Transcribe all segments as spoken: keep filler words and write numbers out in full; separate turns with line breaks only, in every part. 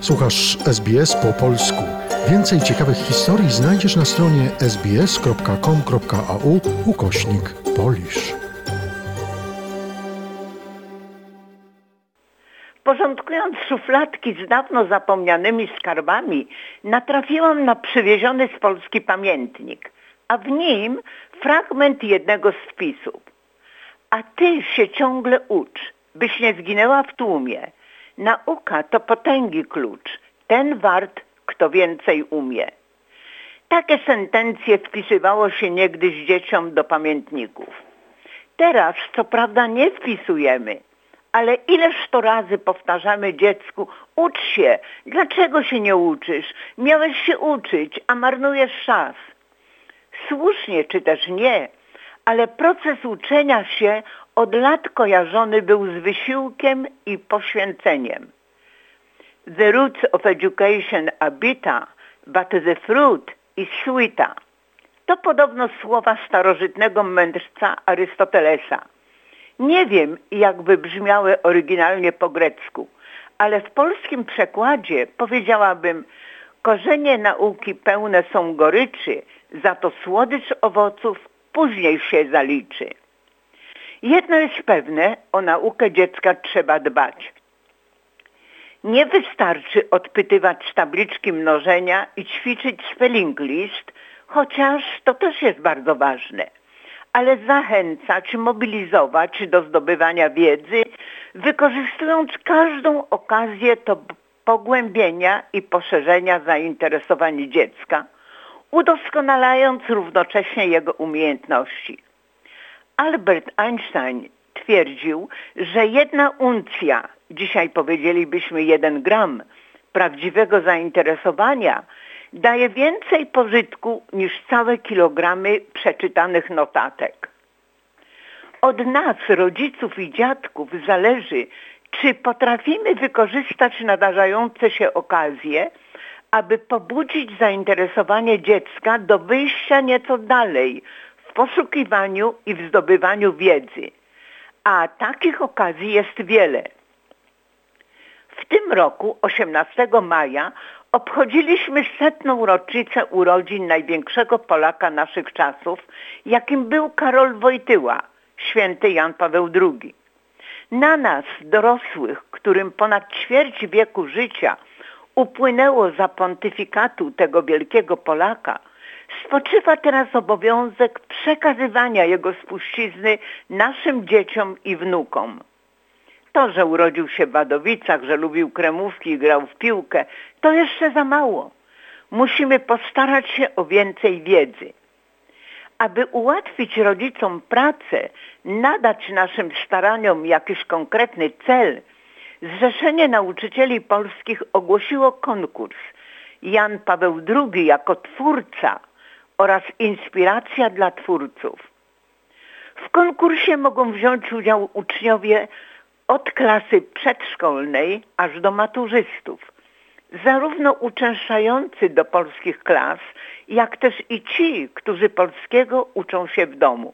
Słuchasz S B S po polsku. Więcej ciekawych historii znajdziesz na stronie sbs.com.au ukośnik polish.
Porządkując szufladki z dawno zapomnianymi skarbami, natrafiłam na przywieziony z Polski pamiętnik, a w nim fragment jednego z wpisów. A ty się ciągle ucz, byś nie zginęła w tłumie. Nauka to potęgi klucz, ten wart, kto więcej umie. Takie sentencje wpisywało się niegdyś dzieciom do pamiętników. Teraz co prawda nie wpisujemy, ale ileż to razy powtarzamy dziecku: ucz się, dlaczego się nie uczysz? Miałeś się uczyć, a marnujesz czas. Słusznie czy też nie, ale proces uczenia się od lat kojarzony był z wysiłkiem i poświęceniem. The roots of education are bitter, but the fruit is sweeter. To podobno słowa starożytnego mędrca Arystotelesa. Nie wiem, jak by brzmiały oryginalnie po grecku, ale w polskim przekładzie powiedziałabym: korzenie nauki pełne są goryczy, za to słodycz owoców później się zaliczy. Jedno jest pewne, o naukę dziecka trzeba dbać. Nie wystarczy odpytywać tabliczki mnożenia i ćwiczyć spelling list, chociaż to też jest bardzo ważne, ale zachęcać, mobilizować do zdobywania wiedzy, wykorzystując każdą okazję do pogłębienia i poszerzenia zainteresowań dziecka, udoskonalając równocześnie jego umiejętności. Albert Einstein twierdził, że jedna uncja, dzisiaj powiedzielibyśmy jeden gram, prawdziwego zainteresowania daje więcej pożytku niż całe kilogramy przeczytanych notatek. Od nas, rodziców i dziadków, zależy, czy potrafimy wykorzystać nadarzające się okazje, aby pobudzić zainteresowanie dziecka do wyjścia nieco dalej w poszukiwaniu i w zdobywaniu wiedzy. A takich okazji jest wiele. W tym roku, osiemnastego maja, obchodziliśmy setną rocznicę urodzin największego Polaka naszych czasów, jakim był Karol Wojtyła, święty Jan Paweł drugi. Na nas, dorosłych, którym ponad ćwierć wieku życia upłynęło za pontyfikatu tego wielkiego Polaka, spoczywa teraz obowiązek przekazywania jego spuścizny naszym dzieciom i wnukom. To, że urodził się w Wadowicach, że lubił kremówki i grał w piłkę, to jeszcze za mało. Musimy postarać się o więcej wiedzy. Aby ułatwić rodzicom pracę, nadać naszym staraniom jakiś konkretny cel, Zrzeszenie Nauczycieli Polskich ogłosiło konkurs Jan Paweł drugi jako twórca oraz inspiracja dla twórców. W konkursie mogą wziąć udział uczniowie od klasy przedszkolnej aż do maturzystów, zarówno uczęszczający do polskich klas, jak też i ci, którzy polskiego uczą się w domu.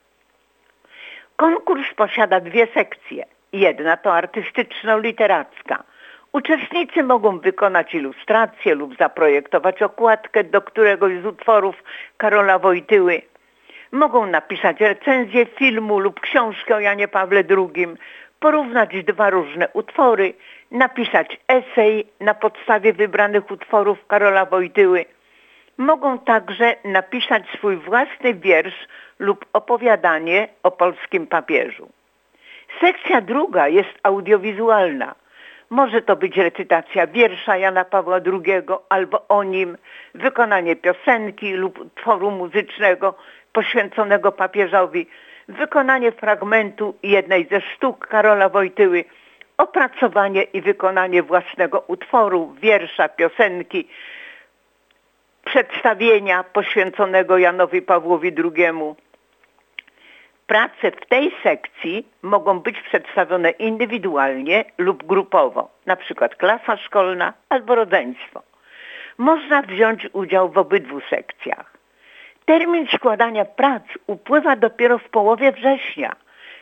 Konkurs posiada dwie sekcje. Jedna to artystyczno-literacka. Uczestnicy mogą wykonać ilustrację lub zaprojektować okładkę do któregoś z utworów Karola Wojtyły. Mogą napisać recenzję filmu lub książkę o Janie Pawle drugim, porównać dwa różne utwory, napisać esej na podstawie wybranych utworów Karola Wojtyły. Mogą także napisać swój własny wiersz lub opowiadanie o polskim papieżu. Sekcja druga jest audiowizualna. Może to być recytacja wiersza Jana Pawła drugiego albo o nim, wykonanie piosenki lub utworu muzycznego poświęconego papieżowi, wykonanie fragmentu jednej ze sztuk Karola Wojtyły, opracowanie i wykonanie własnego utworu, wiersza, piosenki, przedstawienia poświęconego Janowi Pawłowi drugiemu. Prace w tej sekcji mogą być przedstawione indywidualnie lub grupowo, na przykład klasa szkolna albo rodzeństwo. Można wziąć udział w obydwu sekcjach. Termin składania prac upływa dopiero w połowie września,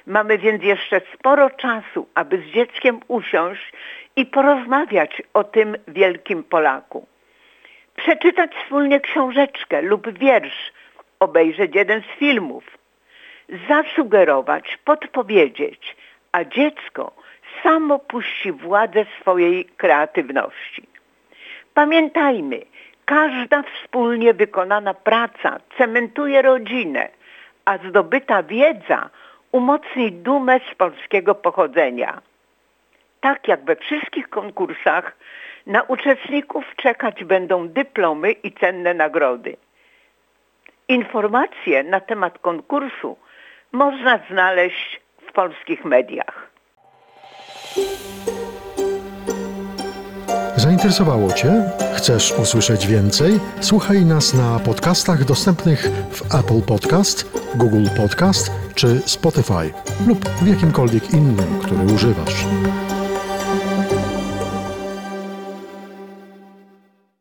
Mamy więc jeszcze sporo czasu, aby z dzieckiem usiąść i porozmawiać o tym wielkim Polaku. Przeczytać wspólnie książeczkę lub wiersz, obejrzeć jeden z filmów, zasugerować, podpowiedzieć, a dziecko samo puści władzę swojej kreatywności. Pamiętajmy, każda wspólnie wykonana praca cementuje rodzinę, a zdobyta wiedza umocni dumę z polskiego pochodzenia. Tak jak we wszystkich konkursach, na uczestników czekać będą dyplomy i cenne nagrody. Informacje na temat konkursu można znaleźć w polskich mediach.
Zainteresowało Cię? Chcesz usłyszeć więcej? Słuchaj nas na podcastach dostępnych w Apple Podcast, Google Podcast czy Spotify lub w jakimkolwiek innym, który używasz.